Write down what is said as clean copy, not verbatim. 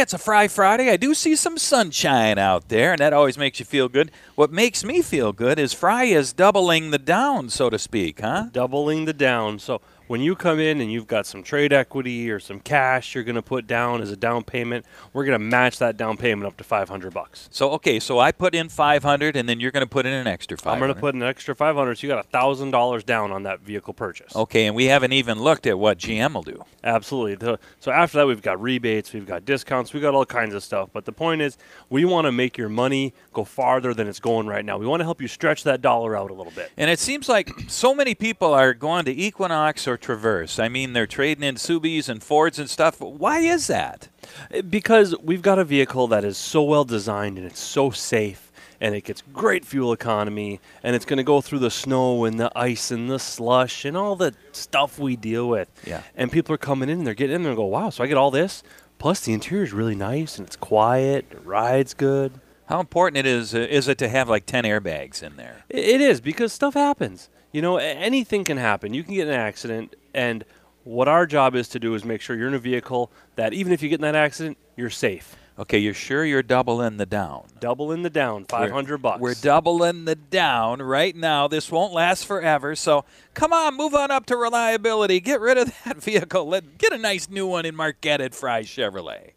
it's a Fry Friday. I do see some sunshine out there, and that always makes you feel good. What makes me feel good is Fry is doubling the down, so to speak, huh? Doubling the down. So when you come in and you've got some trade equity or some cash you're going to put down as a down payment, we're going to match that down payment up to $500. So I put in 500, and then you're going to put in an extra 500. I'm going to put an extra 500, so you got $1,000 down on that vehicle purchase. Okay, and we haven't even looked at what GM will do. Absolutely. So after that, we've got rebates, we've got discounts, we've got all kinds of stuff. But the point is, we want to make your money go farther than it's going right now. We want to help you stretch that dollar out a little bit. And it seems like so many people are going to Equinox or Traverse. I mean, they're trading in Subies and Fords and stuff. Why is that? Because we've got a vehicle that is so well designed and it's so safe and it gets great fuel economy and it's going to go through the snow and the ice and the slush and all the stuff we deal with. Yeah. And people are coming in and they're getting in there and go, wow, so I get all this? Plus the interior is really nice and it's quiet, it rides good. How important is it to have like 10 airbags in there? It is, because stuff happens. You know, anything can happen. You can get in an accident, and what our job is to do is make sure you're in a vehicle that even if you get in that accident, you're safe. Okay, you're sure you're doubling the down? Doubling the down, $500. We're doubling the down right now. This won't last forever, so come on, move on up to reliability. Get rid of that vehicle. Get a nice new one in Marquette at Fry Chevrolet.